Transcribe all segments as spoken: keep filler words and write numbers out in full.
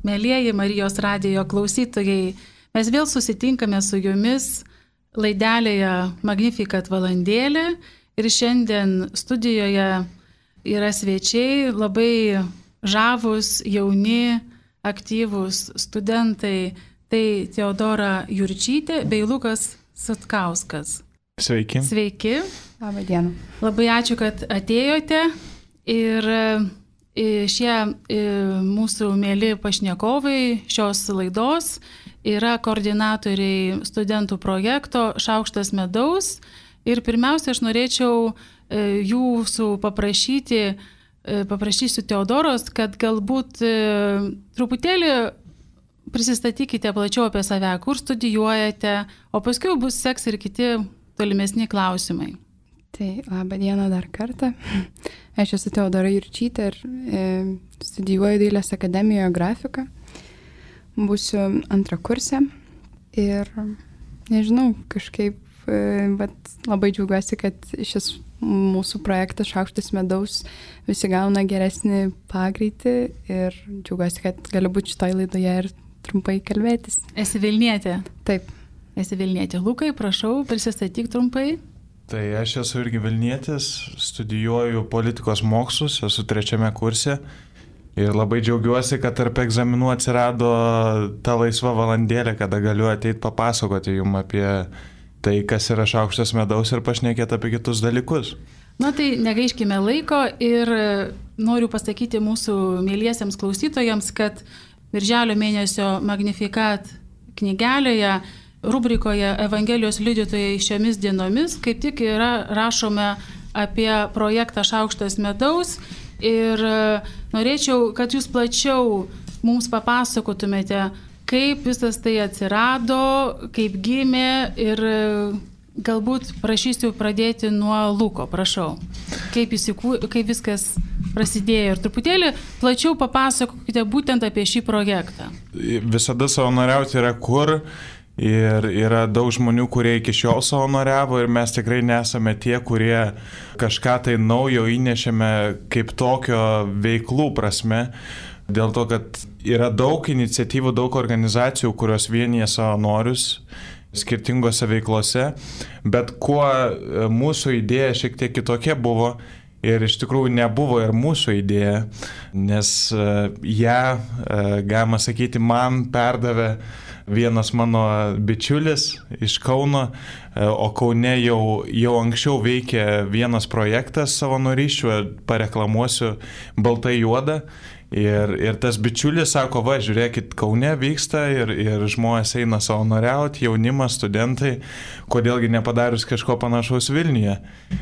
Mielieji Marijos radijo klausytojai, mes vėl susitinkame su jumis laidelėje Magnificat valandėlė ir šiandien studijoje yra svečiai, labai žavūs, jauni, aktyvūs studentai. Tai Teodora Jurčytė bei Lukas Sutkauskas. Sveiki. Sveiki. Labą dieną. Labai ačiū, kad atėjote ir šie mūsų mėly pašnekovai šios laidos yra koordinatoriai studentų projekto Šaukštas medaus. Ir pirmiausia, aš norėčiau jūsų paprašyti, paprašysiu Teodoros, kad galbūt truputėlį prisistatykite plačiau apie save, kur studijuojate, o paskui bus seks ir kiti tolimesni klausimai. Tai labą dieną dar kartą. Aš esu Teodora Jurčytė ir e, studijuoju Dailės akademijoje grafiką. Būsiu antrą kursę ir nežinau, kažkaip e, bet labai džiaugiuosi, kad šis mūsų projektas Šaukštas medaus visi gauna geresnį pagreitį ir džiaugiuosi, kad galiu būti šitoj laidoje ir trumpai kalbėtis. Esi Vilnietė? Taip. Esi Vilnietė. Lukai, prašau, prisistatyk trumpai. Tai aš esu irgi Vilnietis, studijuoju politikos mokslus, esu trečiame kurse ir labai džiaugiuosi, kad tarp egzaminų atsirado ta laisva valandėlė, kada galiu ateiti papasakoti jums apie tai, kas yra Šaukštas medaus ir pašnekėti apie kitus dalykus. Na tai negaiškime laiko ir noriu pasakyti mūsų mieliesiems klausytojams, kad Birželio mėnesio Magnificat knygelėje rubrikoje Evangelijos liudytojai šiomis dienomis kaip tik yra rašome apie projektą Šaukštas medaus ir norėčiau, kad jūs plačiau mums papasakotumėte, kaip visas tai atsirado, kaip gimė ir galbūt prašysiu pradėti nuo Luko, prašau. Kaip, įsikū... kaip viskas prasidėjo ir truputėlį plačiau papasakokite būtent apie šį projektą. Visada savanoriauti yra kur. Ir yra daug žmonių, kurie iki šiol savanoriavo ir mes tikrai nesame tie, kurie kažką tai naujo įnešėme kaip tokio veiklų prasme. Dėl to, kad yra daug iniciatyvų, daug organizacijų, kurios vienyje savanorius skirtingose veiklose, bet kuo mūsų idėja šiek tiek kitokia buvo ir iš tikrųjų nebuvo ir mūsų idėja, nes ją, galima sakyti, man perdavė vienas mano bičiulis iš Kauno, o Kaune jau, jau anksčiau veikė vienas projektas savanorysčių, pareklamuosiu baltai juoda. Ir, ir tas bičiulis sako, va, žiūrėkit, Kaune vyksta ir, ir žmonės eina savanoriauti, jaunimas, studentai, kodėlgi nepadarius kažko panašaus Vilniuje.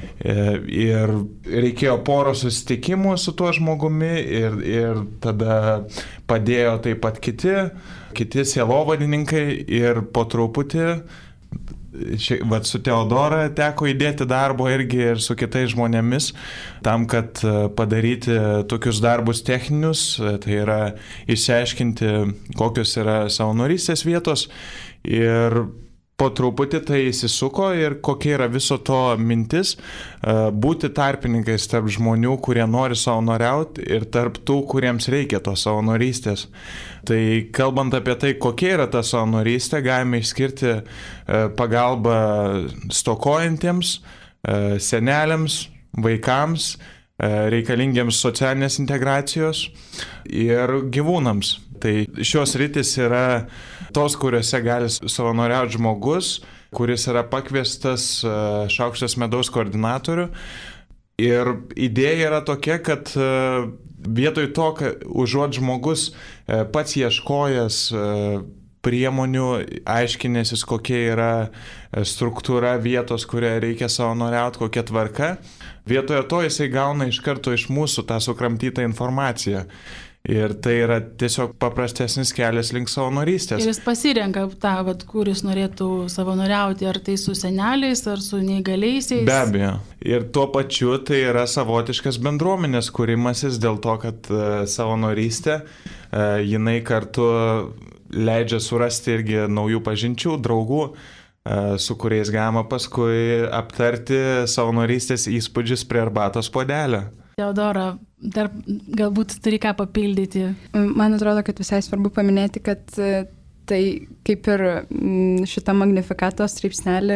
Ir reikėjo poro susitikimų su tuo žmogumi ir, ir tada padėjo taip pat kiti, kiti sielovadininkai ir po truputį Ši, vat, su Teodora teko įdėti darbo irgi ir su kitais žmonėmis tam, kad padaryti tokius darbus techninius, tai yra išsiaiškinti, kokios yra savanorystės vietos ir po truputį tai įsisuko ir kokia yra viso to mintis būti tarpininkais tarp žmonių, kurie nori savanoriauti ir tarp tų, kuriems reikia tos savanorystės. Tai kalbant apie tai, kokia yra ta savanorystė, galime išskirti pagalbą stokojantiems, seneliams, vaikams, reikalingiems socialinės integracijos ir gyvūnams. Tai šios rytis yra tos, kuriuose gali savanoriauti žmogus, kuris yra pakviestas Šaukštas medaus koordinatorių. Ir idėja yra tokia, kad vietoj to, kad užuot žmogus pats ieškojęs priemonių, aiškinęsis, kokia yra struktūra vietos, kurioje reikia savanoriauti, kokia tvarka, vietoje to jisai gauna iš karto iš mūsų tą sukramtytą informaciją. Ir tai yra tiesiog paprastesnis kelias link savanorystės. Ir jis pasirenka tą, vat, kur jis norėtų savanoriauti, ar tai su seneliais, ar su neįgaliaisiais. Be abejo. Ir tuo pačiu tai yra savotiškas bendruomenės kūrimasis dėl to, kad uh, savanorystė, uh, jinai kartu leidžia surasti irgi naujų pažinčių, draugų, uh, su kuriais galima paskui aptarti savanorystės įspūdžius prie arbatos puodelio. Teodora, dar galbūt turi ką papildyti. Man atrodo, kad visai svarbu paminėti, kad tai kaip ir šitą Magnifikato straipsnelį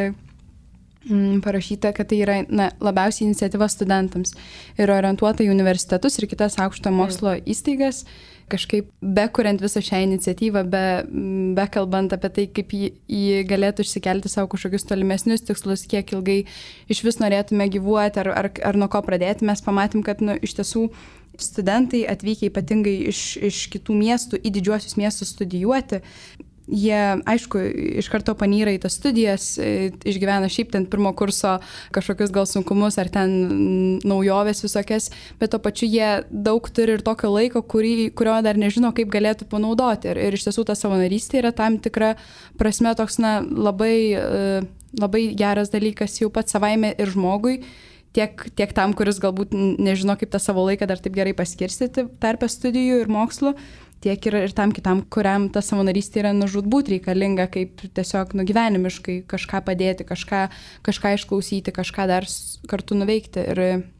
parašyta, kad tai yra na, labiausiai iniciatyva studentams ir orientuota į universitetus ir kitas aukšto mokslo įstaigas, kažkaip bekuriant visą šią iniciatyvą, be, bekalbant apie tai, kaip jį, jį galėtų išsikelti savo kažkokius tolimesnius tikslus, kiek ilgai iš vis norėtume gyvuoti ar, ar, ar nuo ko pradėti, mes pamatėm, kad nu, iš tiesų studentai atvykę ypatingai iš, iš kitų miestų į didžiuosius miestus studijuoti, jie, aišku, iš karto panyra į tas studijas, išgyvena šiaip ten pirmo kurso kažkokius gal sunkumus ar ten naujovės visokias, bet to pačiu jie daug turi ir tokio laiko, kurį, kurio dar nežino, kaip galėtų panaudoti. Ir, ir iš tiesų ta savanorystė yra tam tikra prasme toks, na, labai, labai geras dalykas jau pats savaime ir žmogui, tiek, tiek tam, kuris galbūt nežino, kaip tą savo laiką dar taip gerai paskirstyti tarp studijų ir mokslo, tiek ir, ir tam kitam, kuriam ta savanorystė yra nužudbūt reikalinga, kaip tiesiog nugyvenimiškai kažką padėti, kažką, kažką išklausyti, kažką dar kartu nuveikti. Ir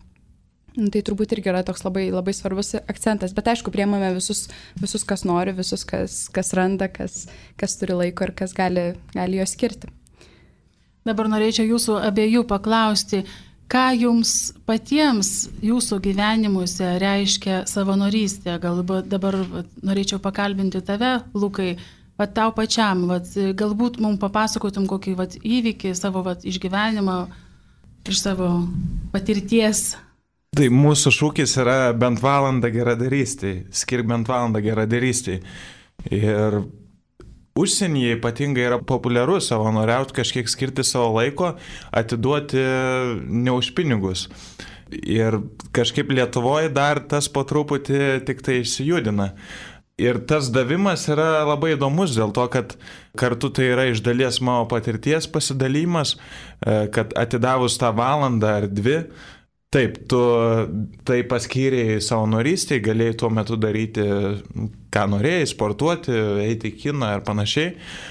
nu, tai turbūt irgi yra toks labai, labai svarbus akcentas. Bet aišku, priemame visus, visus kas nori, visus, kas, kas randa, kas, kas turi laiko ir kas gali, gali jo skirti. Dabar norėčiau jūsų abiejų paklausti, ką jums patiems jūsų gyvenimuose reiškia savanorystė? Galbūt dabar vat, norėčiau pakalbinti tave, Lukai, vat, tau pačiam, vat, galbūt mums papasakotum kokį vat, įvykį, savo vat, išgyvenimą iš savo patirties. Tai mūsų šūkis yra bent valandą geradarystei, skirk bent valandą geradarystei. Ir užsienyje ypatingai yra populiaru savanoriauti, kažkiek skirti savo laiko, atiduoti ne už pinigus. Ir kažkaip Lietuvoje dar tas po truputį tik tai išsijudina. Ir tas davimas yra labai įdomus dėl to, kad kartu tai yra iš dalies mano patirties pasidalymas, kad atidavus tą valandą ar dvi, taip, tu tai paskyrėjai savanorystei, galėjai tuo metu daryti, ką norėjai, sportuoti, eiti į kiną ir panašiai,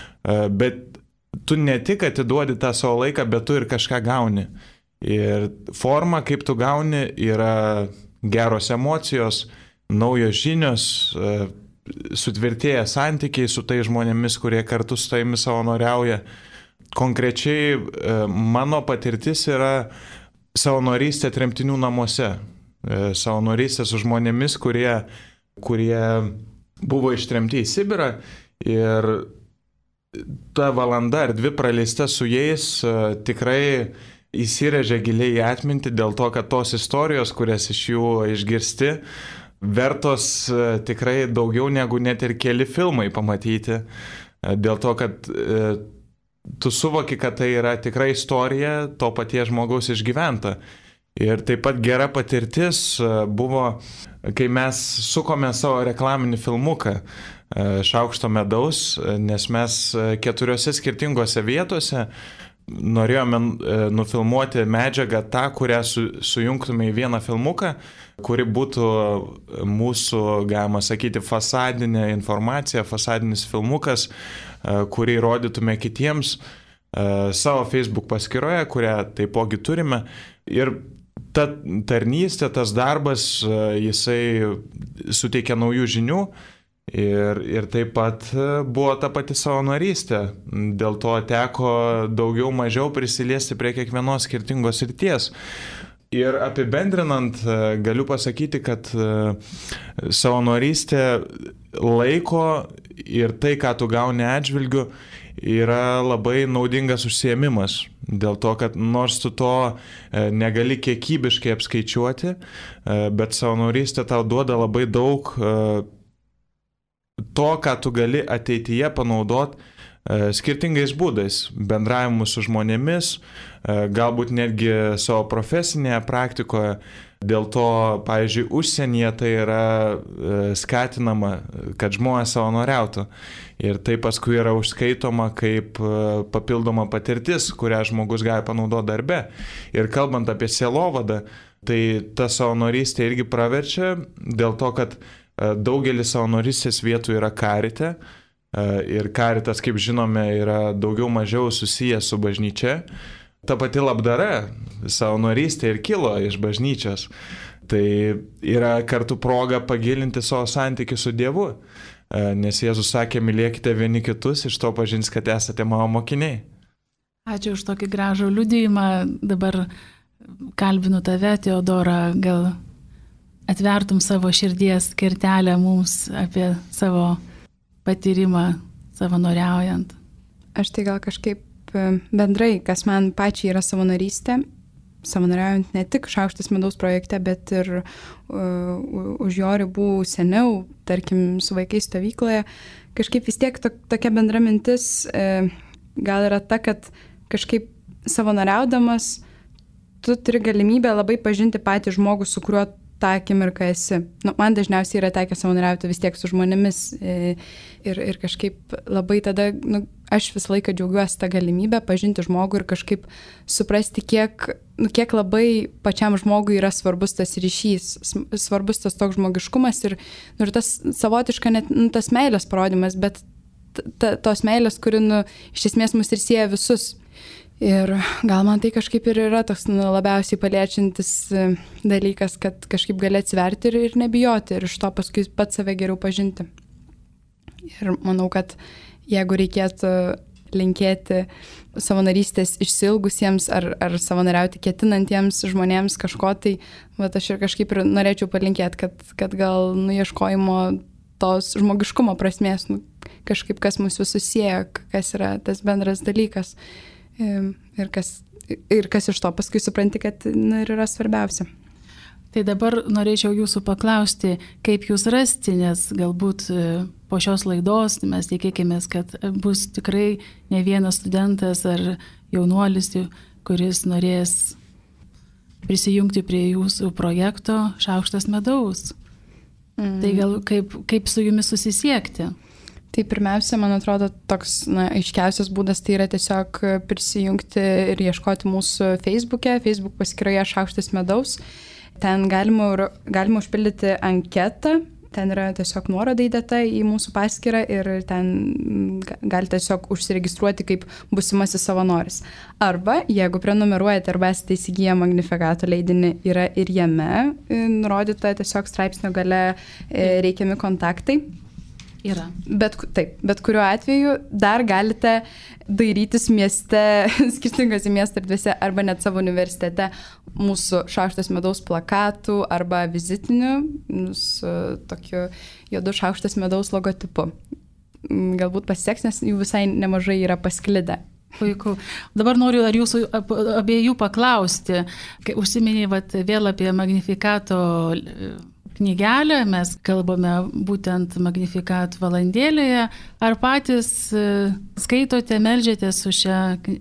bet tu ne tik atiduodi tą savo laiką, bet tu ir kažką gauni. Ir forma, kaip tu gauni, yra geros emocijos, naujos žinios, sutvirtėję santykiai su tai žmonėmis, kurie kartu su taimi savanoriauja. Konkrečiai mano patirtis yra savanorystė tremtinių namuose, savanorystė su žmonėmis, kurie, kurie buvo ištremti į Sibirą ir ta valanda ar dvi praleista su jais tikrai įsirėžė giliai į atmintį dėl to, kad tos istorijos, kurias iš jų išgirsti, vertos tikrai daugiau negu net ir keli filmai pamatyti, dėl to, kad tu suvoki, kad tai yra tikra istorija to paties žmogaus išgyventa. Ir taip pat gera patirtis buvo, kai mes sukome savo reklaminį filmuką Šaukšto medaus, nes mes keturiose skirtingose vietose norėjome nufilmuoti medžiagą tą, kurią su, sujungtume į vieną filmuką, kuri būtų mūsų, galima sakyti, fasadinė informacija, fasadinis filmukas, kurį rodytume kitiems savo Facebook paskyroje, kurią taipogi turime. Ir ta tarnystė, tas darbas, jisai suteikia naujų žinių. Ir, ir taip pat buvo ta pati savanorystė, dėl to teko daugiau mažiau prisiliesti prie kiekvienos skirtingos srities. Ir apibendrinant, galiu pasakyti, kad savanorystė laiko ir tai, ką tu gauni atžvilgiu, yra labai naudingas užsiėmimas. Dėl to, kad nors tu to negali kiekybiškai apskaičiuoti, bet savanorystė tau duoda labai daug to, ką tu gali ateityje panaudoti e, skirtingais būdais, bendravimu su žmonėmis, e, galbūt netgi savo profesinėje praktikoje. Dėl to, pavyzdžiui, užsienyje tai yra e, skatinama, kad žmonės savanoriautų. Ir tai paskui yra užskaitoma kaip e, papildoma patirtis, kurią žmogus gali panaudoti darbe. Ir kalbant apie sielovadą, tai ta savanorystė irgi praverčia dėl to, kad daugelis savanorystės vietų yra karite ir karitas, kaip žinome, yra daugiau mažiau susijęs su bažnyčia. Ta pati labdara, savanorystė ir kilo iš bažnyčios. Tai yra kartu proga pagilinti savo santykių su Dievu, nes Jėzus sakė, mylėkite vieni kitus, iš to pažins, kad esate mano mokiniai. Ačiū už tokį gražų liudijimą. Dabar kalbinu tave, Teodora, gal atvertum savo širdies kertelę mums apie savo patyrimą savanoriaujant. Aš tai gal kažkaip bendrai, kas man pačiai yra savanorystė, savanoriaujant ne tik Šaukštas medaus projekte, bet ir uh, už jo ribų seniau, tarkim, su vaikais stovykloje, kažkaip vis tiek to, tokia bendra mintis uh, gal yra ta, kad kažkaip savanoriaudamas tu turi galimybę labai pažinti patį žmogų, su kuriuo tą akimirką esi. Nu, man dažniausiai yra tekę savanoriauti vis tiek su žmonėmis ir, ir kažkaip labai tada, nu, aš visą laiką džiaugiuosi tą galimybę pažinti žmogų ir kažkaip suprasti, kiek, nu, kiek labai pačiam žmogui yra svarbus tas ryšys, svarbus tas toks žmogiškumas ir, nu, ir tas savotiška net nu, tas meilės parodimas, bet ta, tos meilės, kuri nu, iš esmės mus ir sieja visus. Ir gal man tai kažkaip ir yra toks nu, labiausiai paliečiantis dalykas, kad kažkaip gali atsiverti ir, ir nebijoti ir iš to paskui pats save geriau pažinti. Ir manau, kad jeigu reikėtų linkėti savanorystės išsilgusiems ar, ar savanoriauti ketinantiems žmonėms kažko, tai vat, aš ir kažkaip ir norėčiau palinkėti, kad, kad gal nu, ieškojimo tos žmogiškumo prasmės, nu, kažkaip kas mus visus sieja, kas yra tas bendras dalykas. Ir kas, ir kas iš to paskui supranti, kad nu, ir yra svarbiausia. Tai dabar norėčiau jūsų paklausti, kaip jūs rasti, nes galbūt po šios laidos mes tikėkimės, kad bus tikrai ne vienas studentas ar jaunuolis, kuris norės prisijungti prie jūsų projekto Šaukštas medaus. Mm. Tai gal kaip, kaip su jumis susisiekti? Tai pirmiausia, man atrodo, toks na, aiškiausias būdas tai yra tiesiog prisijungti ir ieškoti mūsų Facebook'e, Facebook paskyroje Šaukštas medaus. Ten galima, galima užpildyti anketą, ten yra tiesiog nuoroda įdėta į mūsų paskyrą ir ten galite tiesiog užsiregistruoti kaip būsimasis savanoris. Arba, jeigu prenumeruojate arba esate įsigiję Magnifikato leidinį, yra ir jame nurodyta tiesiog straipsnio gale reikiami kontaktai. Yra. Bet, taip, bet kuriuo atveju dar galite dairytis mieste, skirtingose miesto erdvėse arba net savo universitete mūsų Šaukštas medaus plakatų arba vizitinių su tokiu juodu Šaukštas medaus logotipu. Galbūt pasiseks, nes jų visai nemažai yra pasklidę. Puiku. Dabar noriu ar jūsų abiejų paklausti, kai užsiminėjai vat, vėl apie Magnifikato knygelę, mes kalbame būtent Magnificat valandėlėje. Ar patys skaitote, meldžiatės su šią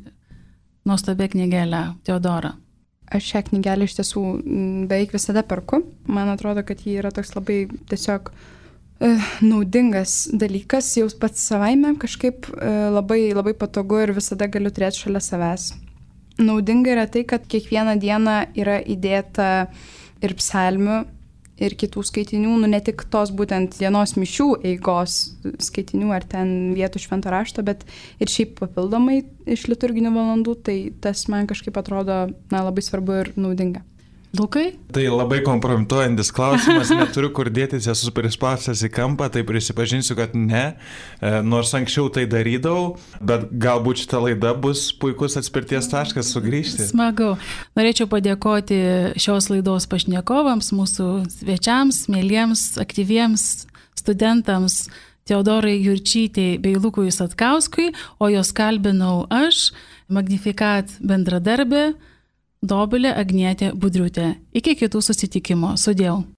nuostabę knygelę, Teodora? Aš šią knygelę iš tiesų beveik visada perku. Man atrodo, kad ji yra toks labai tiesiog uh, naudingas dalykas, jau pats savaime kažkaip uh, labai, labai patogu ir visada galiu turėti šalia savęs. Naudinga yra tai, kad kiekvieną dieną yra įdėta ir psalmių, ir kitų skaitinių, nu ne tik tos būtent dienos mišių eigos skaitinių ar ten vietų švento rašto, bet ir šiaip papildomai iš liturginių valandų, tai tas man kažkaip atrodo na, labai svarbu ir naudinga. Lukai? Tai labai kompromituojantis klausimas, neturiu kur dėtis, esu prispaustas į kampą, tai prisipažinsiu, kad ne, nors anksčiau tai darydavau, bet galbūt šita laida bus puikus atspirties taškas sugrįžti. Smagu. Norėčiau padėkoti šios laidos pašnekovams, mūsų svečiams, mėliems, aktyviems studentams Teodorai Jurčytei bei Lukui Satkauskui, o jos kalbinau aš, Magnificat bendradarbė, Dobilė Agnietė Budriutė. Iki kitų susitikimo. Sudiev.